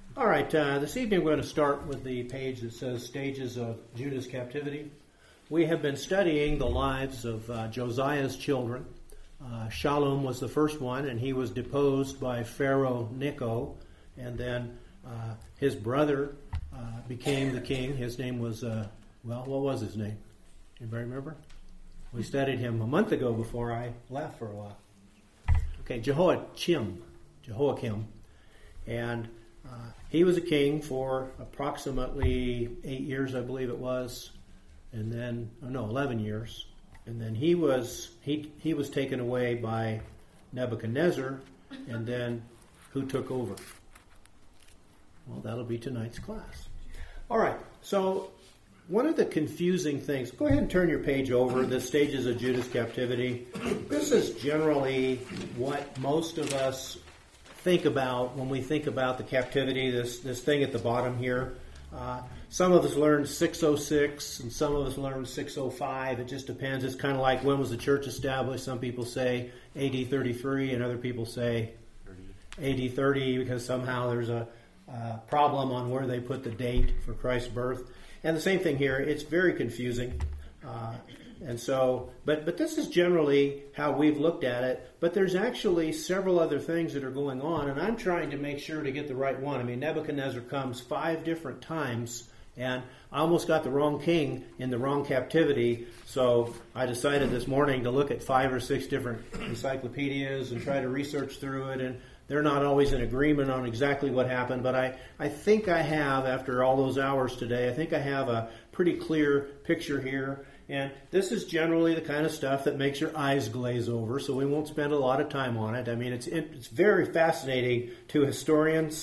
All right, this evening we're going to start with the page that says Stages of Judah's Captivity. We have been studying the lives of Josiah's children. Shallum was the first one, and he was deposed by Pharaoh Necho, and then his brother became the king. His name was, what was his name? Anybody remember? We studied him a month ago before I left for a while. Okay, Jehoiakim. And he was a king for approximately 8 years, I believe it was, and then 11 years, and then he was taken away by Nebuchadnezzar, and then who took over? Well, that'll be tonight's class. All right. So one of the confusing things. Go ahead and turn your page over. The Stages of Judah's Captivity. This is generally what most of us think about when we think about the captivity, this thing at the bottom here. Some of us learned 606 and some of us learned 605. It just depends. It's kind of like, when was the church established? Some people say AD 33 and other people say AD 30 because somehow there's a problem on where they put the date for Christ's birth. And the same thing here. It's very confusing. And so, but this is generally how we've looked at it. But there's actually several other things that are going on, and I'm trying to make sure to get the right one. I mean, Nebuchadnezzar comes 5 different times, and I almost got the wrong king in the wrong captivity. So I decided this morning to look at 5 or 6 different encyclopedias and try to research through it, and they're not always in agreement on exactly what happened. But I think I have, after all those hours today, I think I have a pretty clear picture here. And this is generally the kind of stuff that makes your eyes glaze over, so we won't spend a lot of time on it. I mean, it's very fascinating to historians,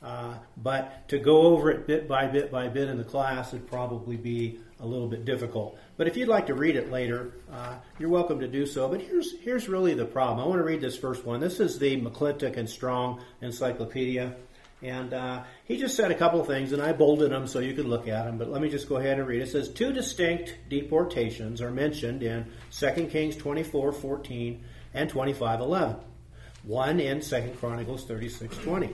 but to go over it bit by bit by bit in the class would probably be a little bit difficult. But if you'd like to read it later, you're welcome to do so. But here's really the problem. I want to read this first one. This is the McClintock and Strong Encyclopedia. And he just said a couple of things, and I bolded them so you could look at them, but let me just go ahead and read. It says, 2 distinct deportations are mentioned in 2 Kings 24:14 and 25:11. 1 in 2 Chronicles 36:20.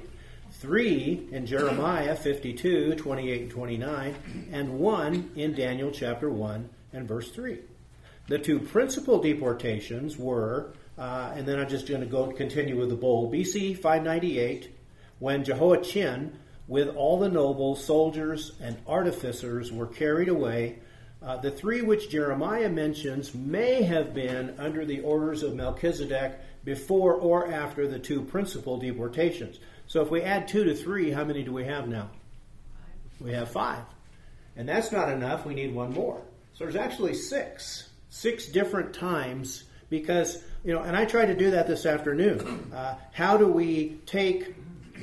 3 in Jeremiah 52:28 and 29, and 1 in Daniel chapter 1 and verse 3. The 2 principal deportations were, and then I'm just going to continue with the bold, BC 598, when Jehoiachin, with all the nobles, soldiers, and artificers, were carried away. The 3 which Jeremiah mentions may have been under the orders of Melchizedek before or after the 2 principal deportations. So if we add 2 to 3, how many do we have now? 5. We have 5. And that's not enough. We need one more. So there's actually 6. 6 different times because, and I tried to do that this afternoon. How do we take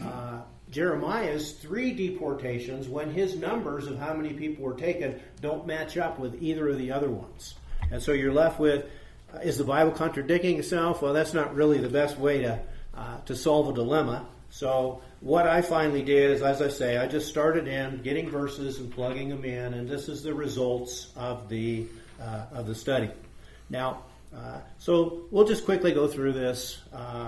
Jeremiah's 3 deportations when his numbers of how many people were taken don't match up with either of the other ones? And so you're left with, is the Bible contradicting itself? Well, that's not really the best way to solve a dilemma. So what I finally did is, as I say, I just started in getting verses and plugging them in, and this is the results of the study. Now, so we'll just quickly go through this.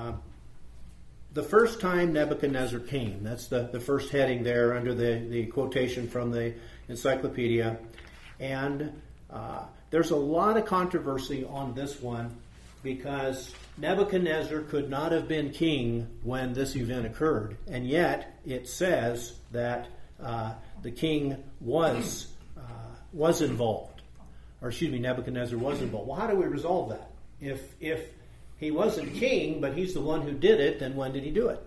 The first time Nebuchadnezzar came, that's the first heading there under the quotation from the encyclopedia. And there's a lot of controversy on this one because Nebuchadnezzar could not have been king when this event occurred. And yet it says that the king was involved. Or Nebuchadnezzar was involved. Well, how do we resolve that? If he wasn't king, but he's the one who did it, then when did he do it?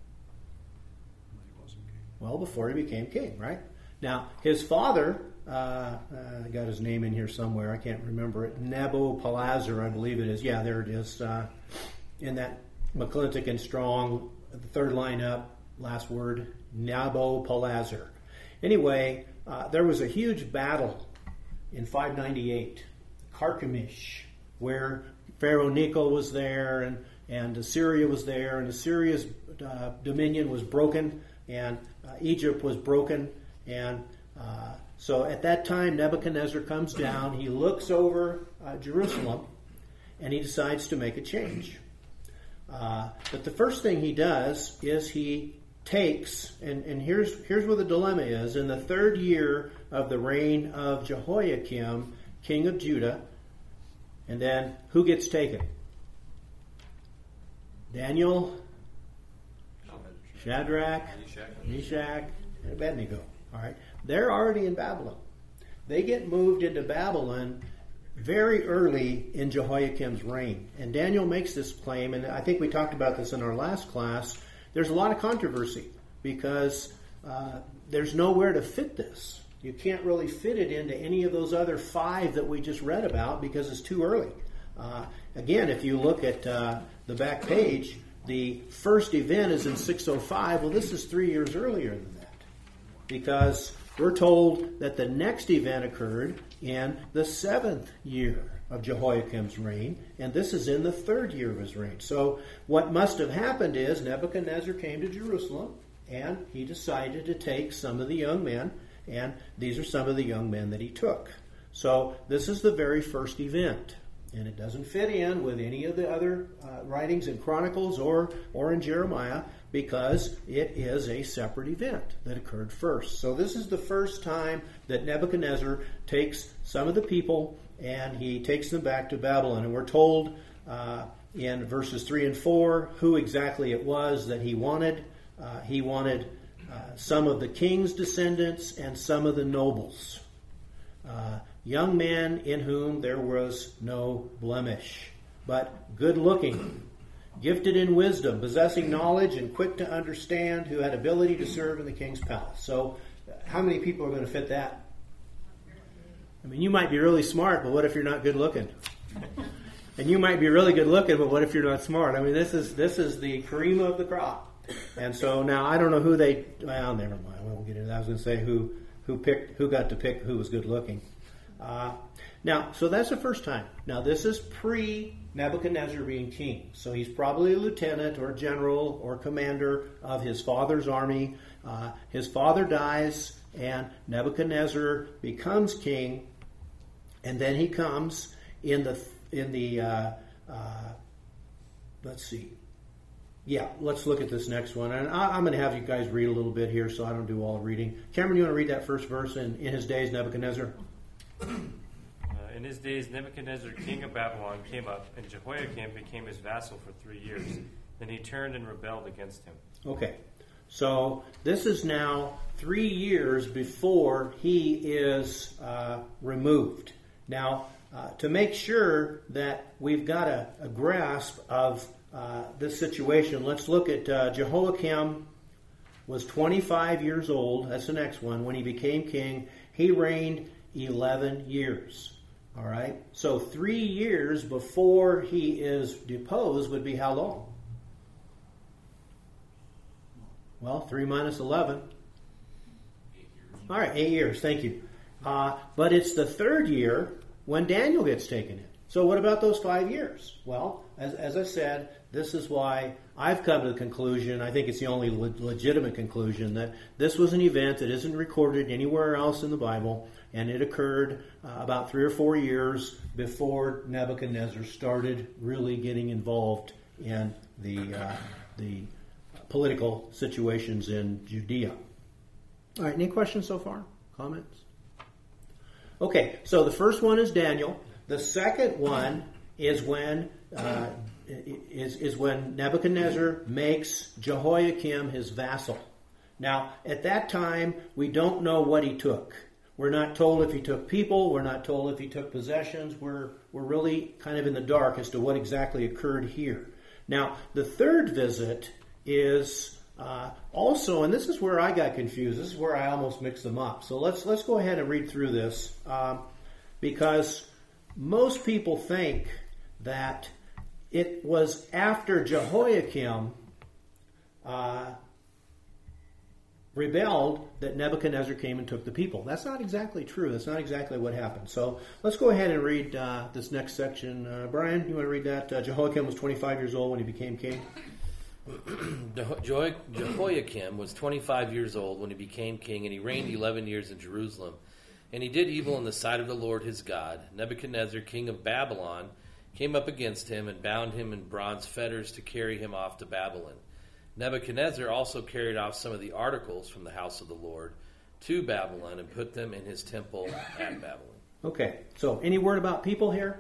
He wasn't king. Well, before he became king, right? Now, his father, I got his name in here somewhere, I can't remember it, Nabopolassar, I believe it is. Yeah, there it is. In that McClintock and Strong, the third line up, last word, Nabopolassar. Anyway, there was a huge battle in 598, Carchemish, where Pharaoh Necho was there, and Assyria was there, and Assyria's dominion was broken, and Egypt was broken, and so at that time Nebuchadnezzar comes down, he looks over Jerusalem, and he decides to make a change. But the first thing he does is he takes, and here's where the dilemma is, in the 3rd year of the reign of Jehoiakim, king of Judah, and then who gets taken? Daniel, Shadrach, Meshach, and Abednego. All right, they're already in Babylon. They get moved into Babylon very early in Jehoiakim's reign. And Daniel makes this claim, and I think we talked about this in our last class. There's a lot of controversy because there's nowhere to fit this. You can't really fit it into any of those other 5 that we just read about because it's too early. Again, if you look at the back page, the first event is in 605. Well, this is 3 years earlier than that because we're told that the next event occurred in the 7th year of Jehoiakim's reign, and this is in the 3rd year of his reign. So what must have happened is Nebuchadnezzar came to Jerusalem, and he decided to take some of the young men, and these are some of the young men that he took. So this is the very first event, and it doesn't fit in with any of the other writings in Chronicles or in Jeremiah because it is a separate event that occurred first. So this is the first time that Nebuchadnezzar takes some of the people and he takes them back to Babylon. And we're told in verses 3 and 4 who exactly it was that he wanted. He wanted some of the king's descendants and some of the nobles. Young men in whom there was no blemish, but good looking, gifted in wisdom, possessing knowledge and quick to understand, who had ability to serve in the king's palace. So how many people are going to fit that? I mean, you might be really smart, but what if you're not good looking? And you might be really good looking, but what if you're not smart? I mean, this is the cream of the crop. And so now I don't know who they. Well, never mind. We won't get into that. I was going to say who got to pick who was good looking. Now, so that's the first time. Now, this is pre-Nebuchadnezzar being king. So he's probably a lieutenant or general or commander of his father's army. His father dies, and Nebuchadnezzar becomes king. And then he comes in the let's see. Yeah, let's look at this next one. And I'm going to have you guys read a little bit here so I don't do all the reading. Cameron, you want to read that first verse in his days, Nebuchadnezzar? In his days, Nebuchadnezzar, king of Babylon, came up, and Jehoiakim became his vassal for 3 years. Then he turned and rebelled against him. Okay, so this is now 3 years before he is removed. Now, to make sure that we've got a grasp of this situation, let's look at Jehoiakim was 25 years old. That's the next one. When he became king, he reigned 11 years. All right? So 3 years before he is deposed would be how long? Well, 3 minus 11. 8 years. All right, 8 years. Thank you. But it's the 3rd year when Daniel gets taken in. So what about those 5 years? Well, as I said, this is why I've come to the conclusion, I think it's the only legitimate conclusion, that this was an event that isn't recorded anywhere else in the Bible, and it occurred about 3 or 4 years before Nebuchadnezzar started really getting involved in the political situations in Judea. All right, any questions so far? Comments? Okay, so the first one is Daniel. The second one is when Nebuchadnezzar makes Jehoiakim his vassal. Now, at that time, we don't know what he took. We're not told if he took people. We're not told if he took possessions. We're really kind of in the dark as to what exactly occurred here. Now, the third visit is also, and this is where I got confused. This is where I almost mixed them up. So let's go ahead and read through this because most people think that it was after Jehoiakim rebelled that Nebuchadnezzar came and took the people. That's not exactly true. That's not exactly what happened. So let's go ahead and read this next section. Brian, you want to read that? Jehoiakim was 25 years old when he became king. Jehoiakim was 25 years old when he became king, and he reigned 11 years in Jerusalem. And he did evil in the sight of the Lord his God. Nebuchadnezzar, king of Babylon, came up against him and bound him in bronze fetters to carry him off to Babylon. Nebuchadnezzar also carried off some of the articles from the house of the Lord to Babylon and put them in his temple at Babylon. Okay, so any word about people here?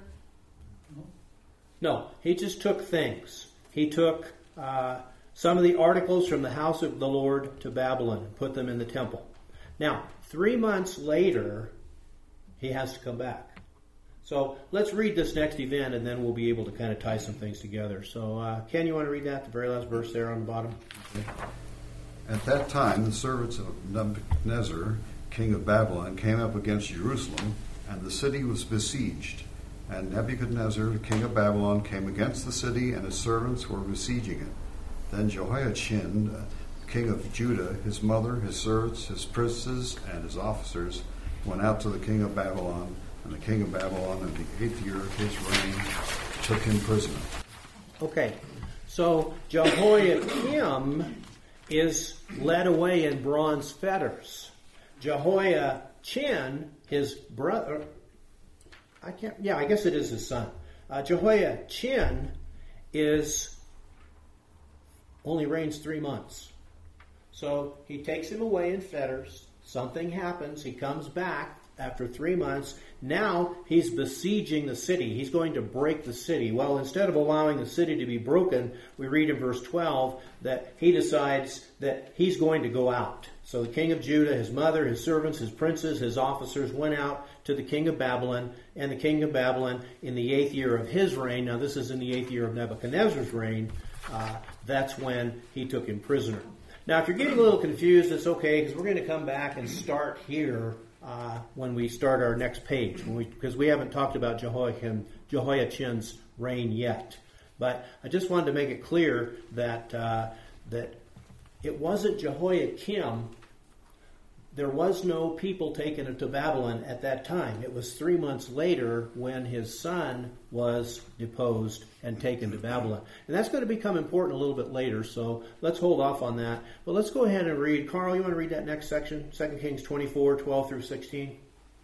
No, he just took things. He took some of the articles from the house of the Lord to Babylon and put them in the temple. Now, 3 months later, he has to come back. So let's read this next event, and then we'll be able to kind of tie some things together. So, Ken, you want to read that, the very last verse there on the bottom? At that time, the servants of Nebuchadnezzar, king of Babylon, came up against Jerusalem, and the city was besieged. And Nebuchadnezzar, the king of Babylon, came against the city, and his servants were besieging it. Then Jehoiachin, king of Judah, his mother, his servants, his princes, and his officers went out to the king of Babylon. And the king of Babylon, in the 8th year of his reign, took him prisoner. Okay, so Jehoiakim is led away in bronze fetters. Jehoiachin, his brother, I guess it is his son. Jehoiachin only reigns 3 months. So he takes him away in fetters. Something happens. He comes back after 3 months. Now he's besieging the city. He's going to break the city. Well, instead of allowing the city to be broken, we read in verse 12 that he decides that he's going to go out. So the king of Judah, his mother, his servants, his princes, his officers went out to the king of Babylon. And the king of Babylon, in the 8th year of his reign, now this is in the 8th year of Nebuchadnezzar's reign, that's when he took him prisoner. Now, if you're getting a little confused, it's okay, because we're going to come back and start here when we start our next page, because we haven't talked about Jehoiachin's reign yet. But I just wanted to make it clear that it wasn't Jehoiakim. There was no people taken to Babylon at that time. It was 3 months later when his son was deposed and taken to Babylon. And that's going to become important a little bit later, so let's hold off on that. But let's go ahead and read. Carl, you want to read that next section? 2 Kings 24, 12 through 16.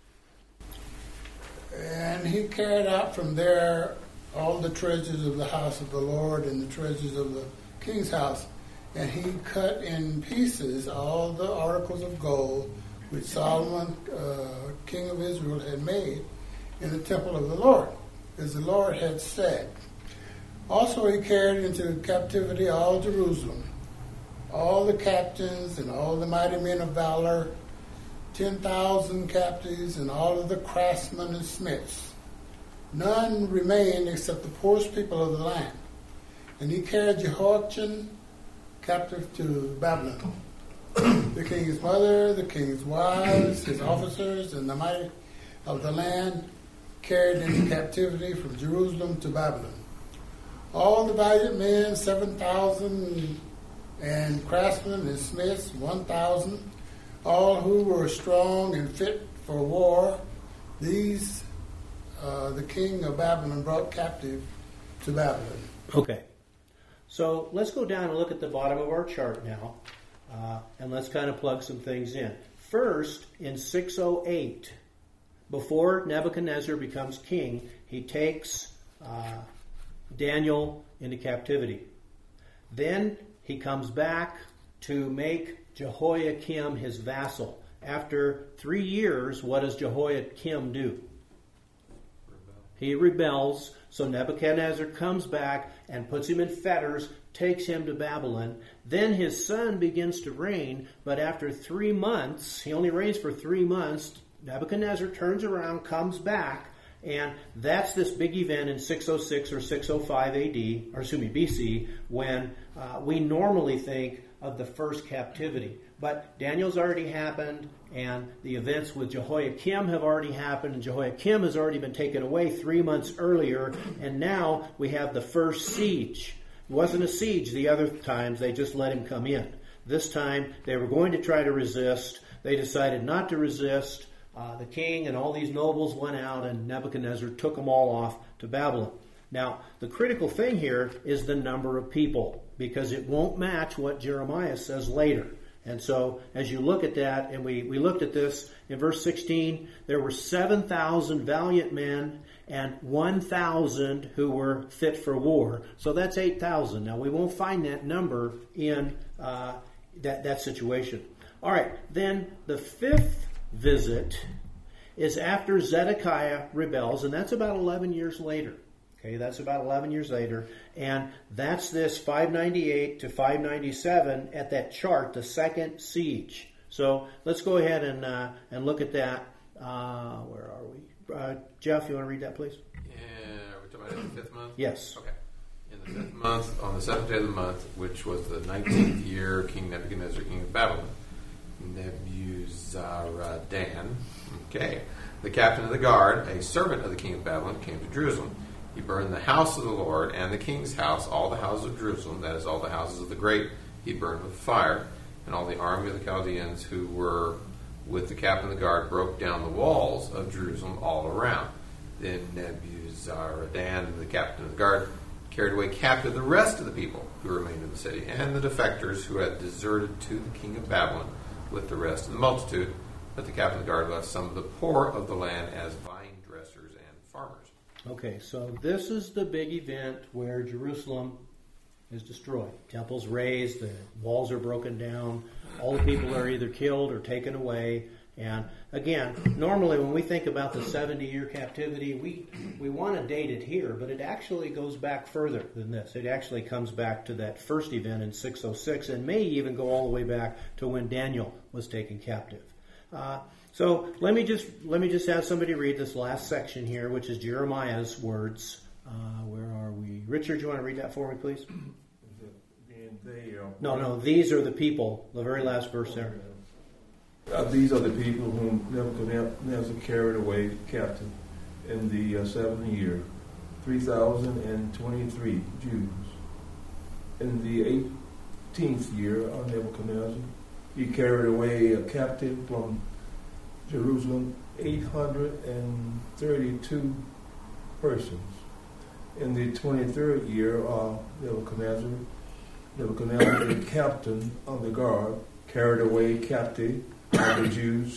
And he carried out from there all the treasures of the house of the Lord and the treasures of the king's house. And he cut in pieces all the articles of gold which Solomon, king of Israel, had made in the temple of the Lord, as the Lord had said. Also he carried into captivity all Jerusalem, all the captains and all the mighty men of valor, 10,000 captives, and all of the craftsmen and smiths. None remained except the poorest people of the land. And he carried Jehoiachin captive to Babylon. The king's mother, the king's wives, his officers, and the mighty of the land carried into captivity from Jerusalem to Babylon. All the valiant men, 7,000, and craftsmen and smiths, 1,000, all who were strong and fit for war, these the king of Babylon brought captive to Babylon. Okay. So let's go down and look at the bottom of our chart now, and let's kind of plug some things in. First, in 608, before Nebuchadnezzar becomes king, he takes Daniel into captivity. Then he comes back to make Jehoiakim his vassal. After 3 years, what does Jehoiakim do? He rebels. So Nebuchadnezzar comes back and puts him in fetters, takes him to Babylon. Then his son begins to reign, but after 3 months, he only reigns for 3 months, Nebuchadnezzar turns around, comes back, and that's this big event in 606 or 605 BC, when we normally think of the first captivity. But Daniel's already happened, and the events with Jehoiakim have already happened, and Jehoiakim has already been taken away 3 months earlier, and now we have the first siege. It wasn't a siege the other times, they just let him come in. This time, they were going to try to resist. They decided not to resist. The king and all these nobles went out, and Nebuchadnezzar took them all off to Babylon. Now, the critical thing here is the number of people, because it won't match what Jeremiah says later. And so, as you look at that, and we looked at this in verse 16, there were 7,000 valiant men and 1,000 who were fit for war. So that's 8,000. Now, we won't find that number in that situation. All right, then the fifth visit is after Zedekiah rebels, and that's about 11 years later. Okay, that's about 11 years later, and that's this 598 to 597 at that chart, the second siege. So let's go ahead and look at that. Where are we? Jeff, you want to read that, please? Yeah, are we talking about in the 5th month? Yes. Okay. In the 5th month, on the 7th day of the month, which was the 19th year, King Nebuchadnezzar, king of Babylon, Nebuzaradan, the captain of the guard, a servant of the king of Babylon, came to Jerusalem. He burned the house of the Lord and the king's house, all the houses of Jerusalem, that is, all the houses of the great, he burned with fire. And all the army of the Chaldeans who were with the captain of the guard broke down the walls of Jerusalem all around. Then Nebuzaradan, the captain of the guard, carried away captive the rest of the people who remained in the city, and the defectors who had deserted to the king of Babylon with the rest of the multitude. But the captain of the guard left some of the poor of the land as vine dressers and farmers. Okay, so this is the big event where Jerusalem is destroyed. Temple's razed, the walls are broken down, all the people are either killed or taken away. And again, normally when we think about the 70-year captivity, we want to date it here, but it actually goes back further than this. It actually comes back to that first event in 606 and may even go all the way back to when Daniel was taken captive. So let me just have somebody read this last section here, which is Jeremiah's words. Where are we? Richard, you want to read that for me, please? No, these are the people. The very last verse there. These are the people whom Nebuchadnezzar carried away captive in the 7th year, 3,023 Jews. In the 18th year of Nebuchadnezzar, he carried away a captive from Jerusalem, 832 persons. In the 23rd year of Nebuchadnezzar, the captain of the guard, carried away captive of the Jews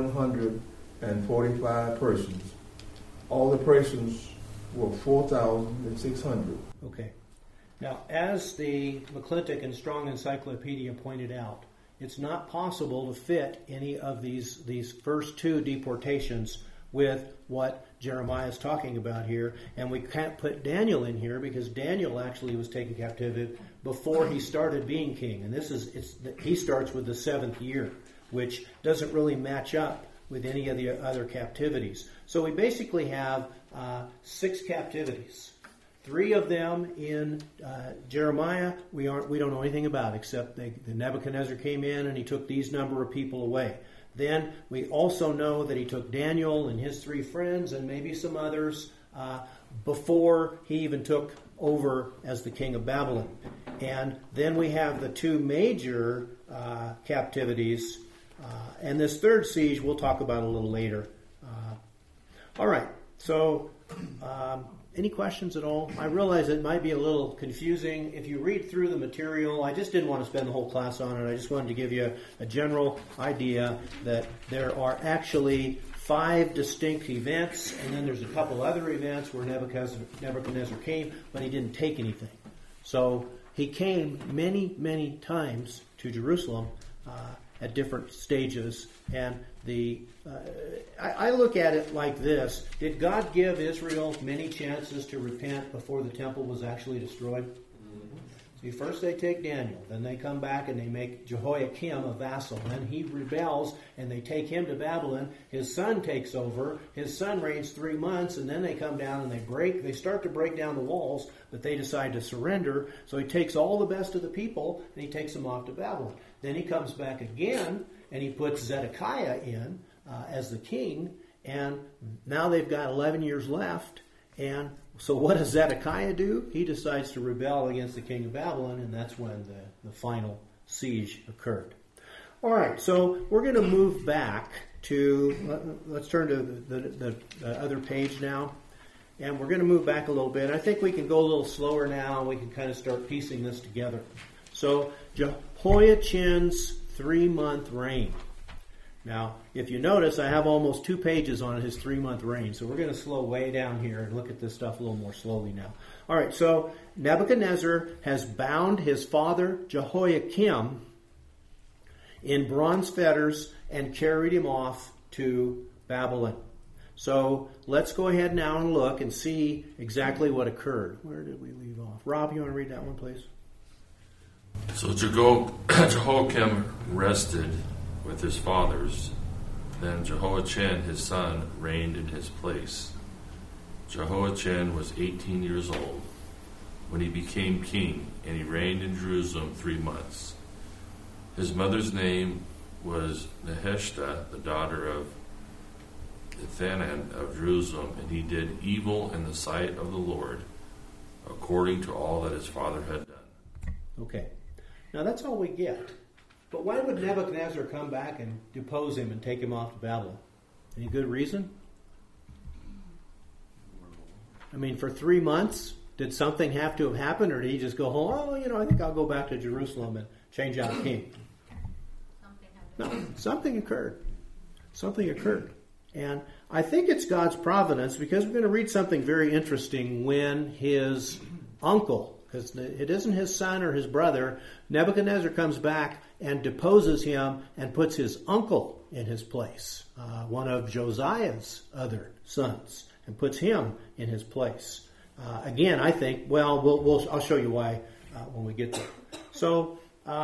745 persons. All the persons were 4,600. Okay. Now, as the McClintock and Strong Encyclopedia pointed out, it's not possible to fit any of these first two deportations with what Jeremiah is talking about here, and we can't put Daniel in here because Daniel actually was taken captive before he started being king, and he starts with the 7th year, which doesn't really match up with any of the other captivities. So we basically have 6 captivities. 3 of them in Jeremiah we don't know anything about, except the Nebuchadnezzar came in and he took these number of people away. Then we also know that he took Daniel and his 3 friends and maybe some others before he even took over as the king of Babylon. And then we have the 2 major captivities. And this third siege we'll talk about a little later. All right. So any questions at all? I realize it might be a little confusing. If you read through the material, I just didn't want to spend the whole class on it. I just wanted to give you a general idea that there are actually 5 distinct events, and then there's a couple other events where Nebuchadnezzar came, but he didn't take anything. So he came many, many times to Jerusalem at different stages, and I look at it like this. Did God give Israel many chances to repent before the temple was actually destroyed? Mm-hmm. See, first they take Daniel, then they come back and they make Jehoiakim a vassal. Then he rebels and they take him to Babylon. His son takes over. His son reigns 3 months, and then they come down and they start to break down the walls, but they decide to surrender. So he takes all the best of the people and he takes them off to Babylon. Then he comes back again and he puts Zedekiah in as the king, and now they've got 11 years left. And so what does Zedekiah do? He decides to rebel against the king of Babylon, and that's when the final siege occurred. All right, so we're going to move back to, let's turn to the other page now, and we're going to move back a little bit. I think we can go a little slower now. We can kind of start piecing this together. So Jehoiachin's 3-month reign. Now, if you notice, I have almost 2 pages on his 3-month reign. So we're going to slow way down here and look at this stuff a little more slowly now. All right, so Nebuchadnezzar has bound his father Jehoiakim in bronze fetters and carried him off to Babylon. So let's go ahead now and look and see exactly what occurred. Where did we leave off? Rob, you want to read that one, please? So Jehoiakim rested with his fathers. Then Jehoiachin, his son, reigned in his place. Jehoiachin was 18 years old when he became king, and he reigned in Jerusalem 3 months. His mother's name was Nehushta, the daughter of Ethanan of Jerusalem, and he did evil in the sight of the Lord, according to all that his father had done. Okay. Now that's all we get. But why would Nebuchadnezzar come back and depose him and take him off to Babylon? Any good reason? I mean, for 3 months, did something have to have happened, or did he just go home? Oh, I think I'll go back to Jerusalem and change out king. No, something occurred. Something occurred. And I think it's God's providence, because we're going to read something very interesting when his uncle, because it isn't his son or his brother, Nebuchadnezzar comes back and deposes him and puts his uncle in his place, one of Josiah's other sons, and puts him in his place. Again, I think, I'll show you why when we get there. So,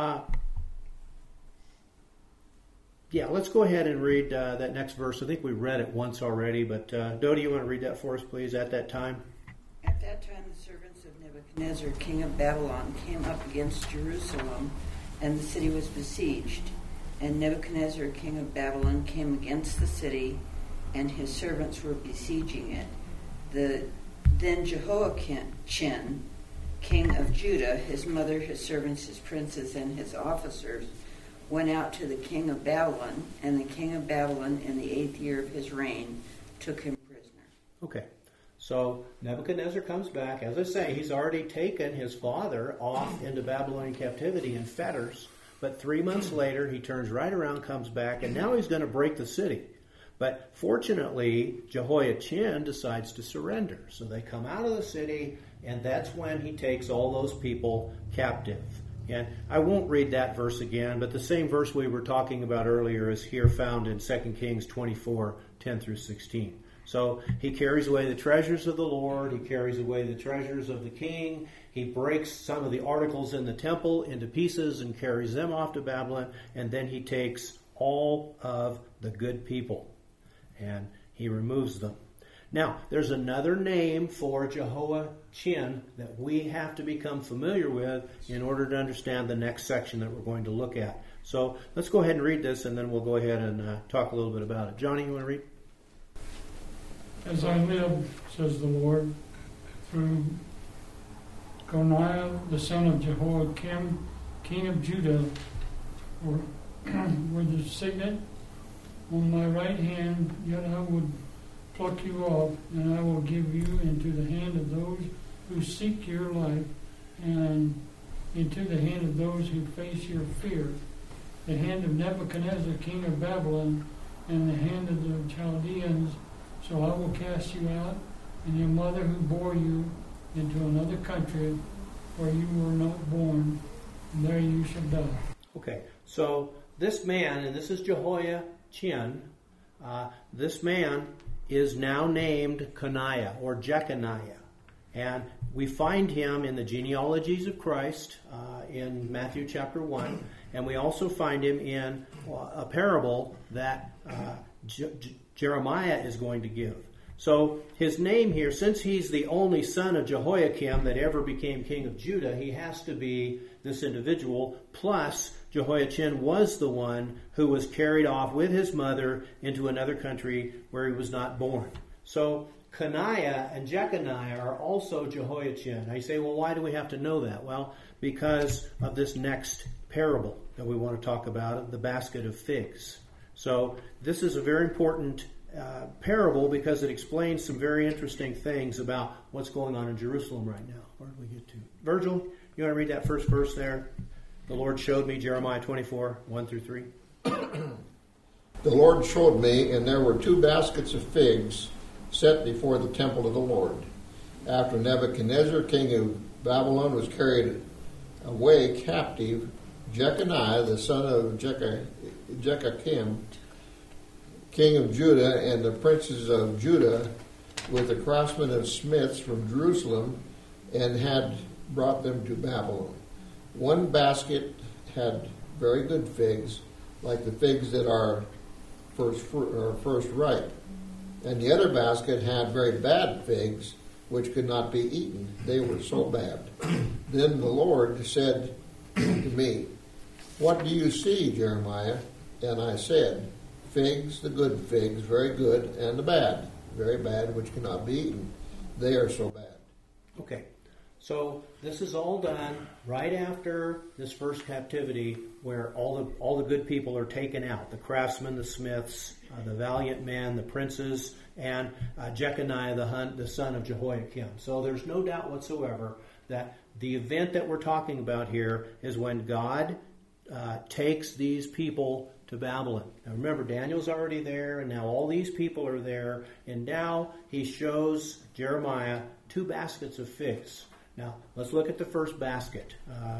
let's go ahead and read that next verse. I think we read it once already, but Dodie, you want to read that for us, please, at that time? At that time, the servants of Nebuchadnezzar, king of Babylon, came up against Jerusalem, and the city was besieged. And Nebuchadnezzar, king of Babylon, came against the city, and his servants were besieging it. Then Jehoiachin, king of Judah, his mother, his servants, his princes, and his officers, went out to the king of Babylon, and the king of Babylon, in the 8th year of his reign, took him prisoner. Okay. So Nebuchadnezzar comes back. As I say, he's already taken his father off into Babylonian captivity in fetters. But 3 months later, he turns right around, comes back, and now he's going to break the city. But fortunately, Jehoiachin decides to surrender. So they come out of the city, and that's when he takes all those people captive. And I won't read that verse again, but the same verse we were talking about earlier is here found in 2 Kings 24, 10 through 16. So he carries away the treasures of the Lord. He carries away the treasures of the king. He breaks some of the articles in the temple into pieces and carries them off to Babylon. And then he takes all of the good people and he removes them. Now, there's another name for Jehoiachin that we have to become familiar with in order to understand the next section that we're going to look at. So let's go ahead and read this, and then we'll go ahead and talk a little bit about it. Johnny, you want to read? As I live, says the Lord, through Coniah, the son of Jehoiakim, king of Judah, were the signet on my right hand, yet I would pluck you off, and I will give you into the hand of those who seek your life, and into the hand of those who face your fear, the hand of Nebuchadnezzar, king of Babylon, and the hand of the Chaldeans. So I will cast you out, and your mother who bore you, into another country where you were not born, and there you shall die. Okay, so this man, and this is Jehoiachin, this man is now named Coniah or Jeconiah. And we find him in the genealogies of Christ in Matthew chapter 1. And we also find him in a parable that Jeremiah is going to give. So his name here, since he's the only son of Jehoiakim that ever became king of Judah, he has to be this individual. Plus, Jehoiachin was the one who was carried off with his mother into another country where he was not born. So Coniah and Jeconiah are also Jehoiachin. Now you say, well, why do we have to know that? Well, because of this next parable that we want to talk about, the basket of figs. So this is a very important parable because it explains some very interesting things about what's going on in Jerusalem right now. Where did we get to? Virgil, you want to read that first verse there? The Lord showed me Jeremiah 24, 1 through 3. The Lord showed me, and there were 2 baskets of figs set before the temple of the Lord. After Nebuchadnezzar, king of Babylon, was carried away captive, Jeconiah, the son of Jehoiakim, king of Judah, and the princes of Judah, with the craftsmen and smiths from Jerusalem, and had brought them to Babylon. 1 basket had very good figs, like the figs that are first ripe, and the other basket had very bad figs, which could not be eaten. They were so bad. Then the Lord said to me, "What do you see, Jeremiah?" And I said, "Figs, the good figs, very good, and the bad, very bad, which cannot be eaten. They are so bad." Okay, so this is all done right after this first captivity, where all the good people are taken out: the craftsmen, the smiths, the valiant men, the princes, and Jeconiah, the son of Jehoiakim. So there's no doubt whatsoever that the event that we're talking about here is when God takes these people to Babylon. Now remember, Daniel's already there, and now all these people are there, and now he shows Jeremiah 2 baskets of figs. Now, let's look at the first basket.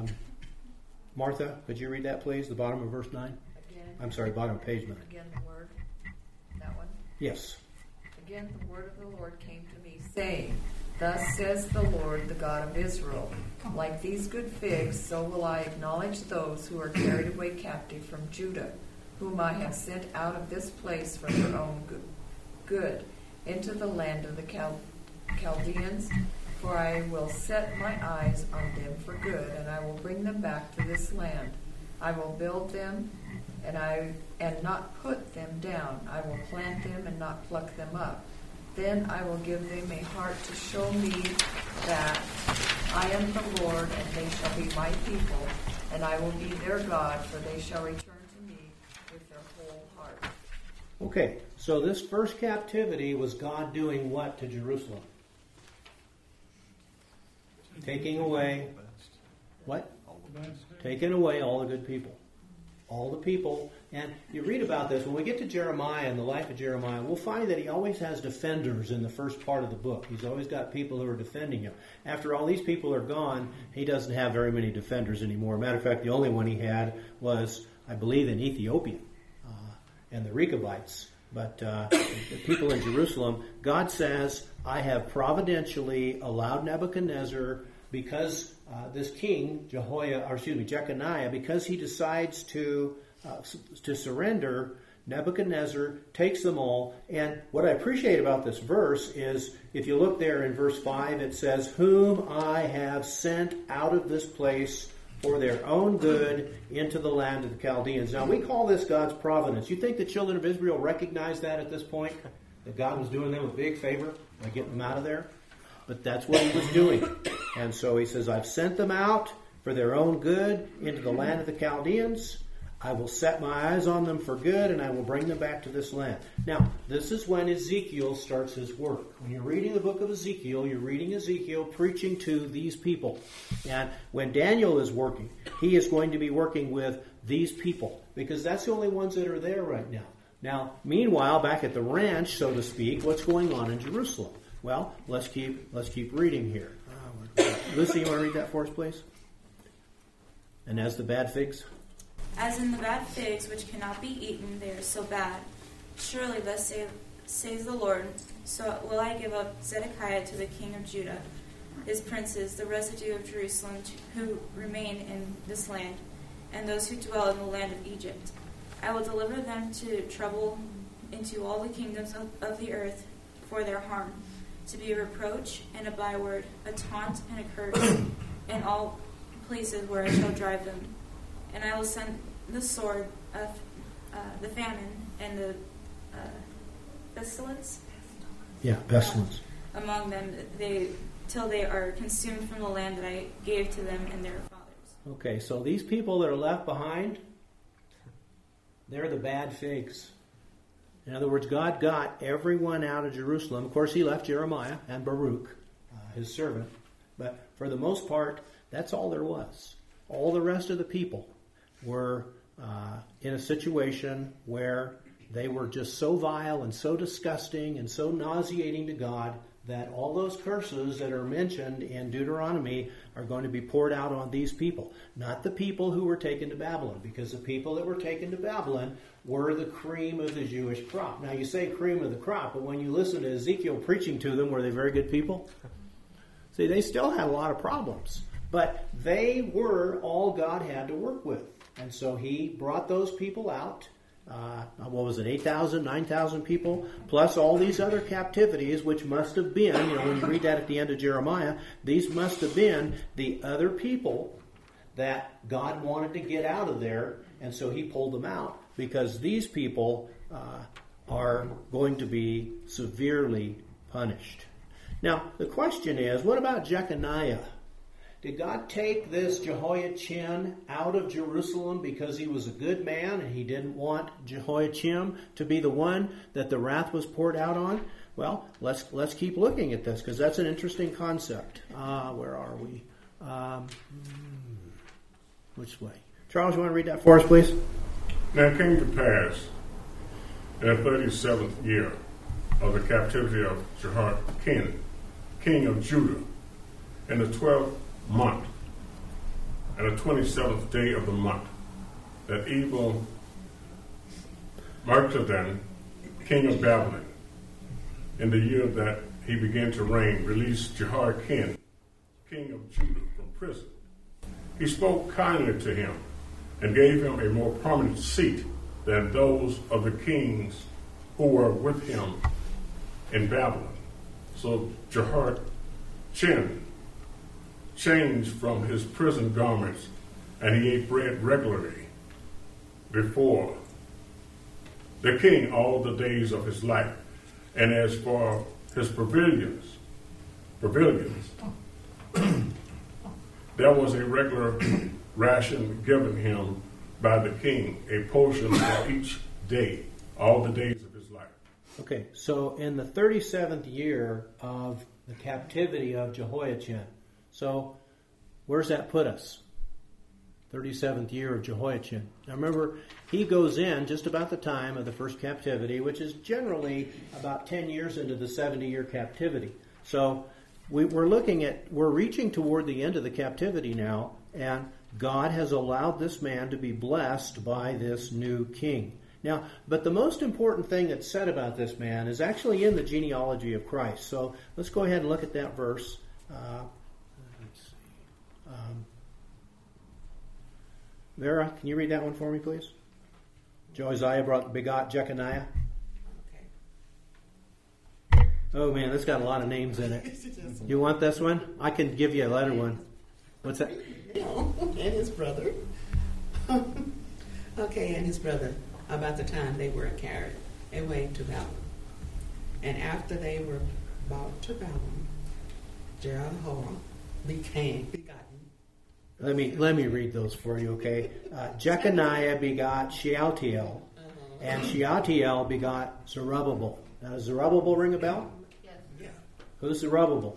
Martha, could you read that, please? The bottom of verse 9? Again, I'm sorry, bottom of page 9. Again, the word. That one? Yes. Again, the word of the Lord came to me, saying, "Thus says the Lord, the God of Israel, like these good figs, so will I acknowledge those who are carried away captive from Judah, whom I have sent out of this place for their own good, into the land of the Chaldeans. For I will set my eyes on them for good, and I will bring them back to this land. I will build them, and not put them down. I will plant them and not pluck them up. Then I will give them a heart to show me that I am the Lord, and they shall be my people, and I will be their God, for they shall return to me with their whole heart." Okay, so this first captivity was God doing what to Jerusalem? Taking away what? Taking away all the good people. All the people. And you read about this. When we get to Jeremiah and the life of Jeremiah, we'll find that he always has defenders in the first part of the book. He's always got people who are defending him. After all these people are gone, he doesn't have very many defenders anymore. Matter of fact, the only one he had was, I believe, an Ethiopian and the Rechabites. But the people in Jerusalem, God says, I have providentially allowed Nebuchadnezzar, because this king, Jeconiah, because he decides to surrender, Nebuchadnezzar takes them all. And what I appreciate about this verse is, if you look there in verse 5, it says, "Whom I have sent out of this place for their own good into the land of the Chaldeans." Now, we call this God's providence. You think the children of Israel recognized that at this point? That God was doing them a big favor by getting them out of there? But that's what he was doing. And so he says, I've sent them out for their own good into the land of the Chaldeans. I will set my eyes on them for good, and I will bring them back to this land. Now, this is when Ezekiel starts his work. When you're reading the book of Ezekiel, you're reading Ezekiel preaching to these people. And when Daniel is working, he is going to be working with these people, because that's the only ones that are there right now. Now, meanwhile, back at the ranch, so to speak, what's going on in Jerusalem? Well, let's keep reading here. Lucy, you want to read that for us, please? And as the bad figs? As in the bad figs which cannot be eaten, they are so bad. Surely thus says the Lord, so will I give up Zedekiah to the king of Judah, his princes, the residue of Jerusalem who remain in this land, and those who dwell in the land of Egypt. I will deliver them to trouble into all the kingdoms of the earth for their harm, to be a reproach and a byword, a taunt and a curse in all places where I shall drive them. And I will send the sword of the famine and the pestilence. Yeah, pestilence. Among them, till they are consumed from the land that I gave to them and their fathers. Okay, so these people that are left behind, they're the bad figs. In other words, God got everyone out of Jerusalem. Of course, he left Jeremiah and Baruch, his servant. But for the most part, that's all there was. All the rest of the people were in a situation where They were just so vile and so disgusting and so nauseating to God that all those curses that are mentioned in Deuteronomy are going to be poured out on these people. Not the people who were taken to Babylon, because the people that were taken to Babylon were the cream of the Jewish crop. Now you say cream of the crop, but when you listen to Ezekiel preaching to them, were they very good people? See, they still had a lot of problems. But they were all God had to work with. And so he brought those people out. 8,000, 9,000 people, plus all these other captivities, which must have been, when you read that at the end of Jeremiah, these must have been the other people that God wanted to get out of there, and so he pulled them out, because these people are going to be severely punished. Now, the question is, what about Jeconiah? Did God take this Jehoiachin out of Jerusalem because he was a good man and he didn't want Jehoiachin to be the one that the wrath was poured out on? Well, let's keep looking at this, because that's an interesting concept. Where are we? Which way? Charles, you want to read that for us, please? Now it came to pass in the 37th year of the captivity of Jehoiakim, king of Judah, in the 12th month, and the 27th day of the month, that evil Mercadan, king of Babylon, in the year that he began to reign, released Jehoiakim, king of Judah, from prison. He spoke kindly to him and gave him a more prominent seat than those of the kings who were with him in Babylon. So Jehoiachin changed from his prison garments, and he ate bread regularly before the king all the days of his life. And as for his pavilions, there was a regular ration given him by the king, a portion for each day, all the days of his life. Okay, so in the 37th year of the captivity of Jehoiachin, so where's that put us? 37th year of Jehoiachin. Now remember, he goes in just about the time of the first captivity, which is generally about 10 years into the 70-year captivity. So we're reaching toward the end of the captivity now, and God has allowed this man to be blessed by this new king. Now, but the most important thing that's said about this man is actually in the genealogy of Christ. So let's go ahead and look at that verse. Vera, can you read that one for me, please? Josiah begot Jeconiah. Okay. Oh man, this got a lot of names in it. You want this one? I can give you a letter one. What's that? And his brother. Okay, and his brother, about the time they were carried away to Babylon. And after they were brought to Babylon, Jehoiachin became begotten. Let me read those for you, okay? Jeconiah begot Shealtiel, and Shealtiel begot Zerubbabel. Now, does Zerubbabel ring a bell? Yes. Yeah. Who's Zerubbabel?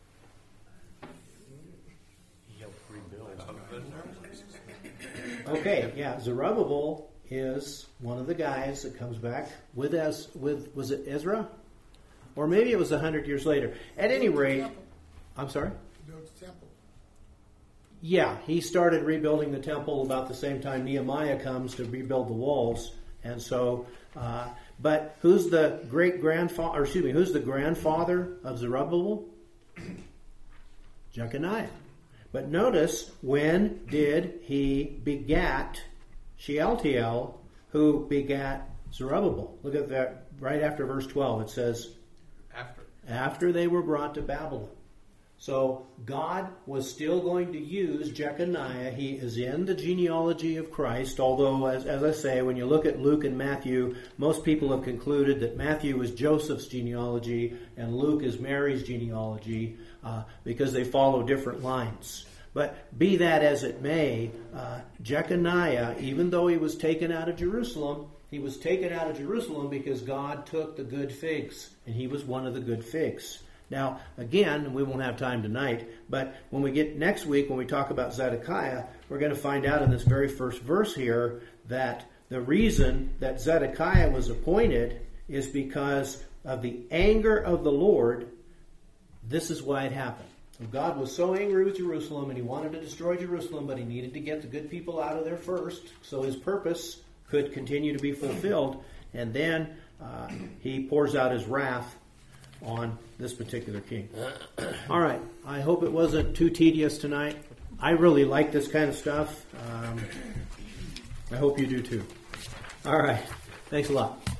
Okay, yeah, Zerubbabel is one of the guys that comes back with was it Ezra? Or maybe it was 100 years later. At any rate, I'm sorry? Built the temple. Yeah, he started rebuilding the temple about the same time Nehemiah comes to rebuild the walls. And so, but who's the who's the grandfather of Zerubbabel? Jeconiah. But notice, when did he begat Shealtiel, who begat Zerubbabel? Look at that, right after verse 12. It says, after they were brought to Babylon. So God was still going to use Jeconiah. He is in the genealogy of Christ, although, as I say, when you look at Luke and Matthew, most people have concluded that Matthew is Joseph's genealogy and Luke is Mary's genealogy because they follow different lines. But be that as it may, Jeconiah, even though he was taken out of Jerusalem, he was taken out of Jerusalem because God took the good figs, and he was one of the good figs. Now, again, we won't have time tonight, but when we get next week, when we talk about Zedekiah, we're going to find out in this very first verse here that the reason that Zedekiah was appointed is because of the anger of the Lord. This is why it happened. So God was so angry with Jerusalem, and he wanted to destroy Jerusalem, but he needed to get the good people out of there first so his purpose could continue to be fulfilled. And then he pours out his wrath on this particular king. All right. I hope it wasn't too tedious tonight. I really like this kind of stuff. I hope you do too. All right. Thanks a lot.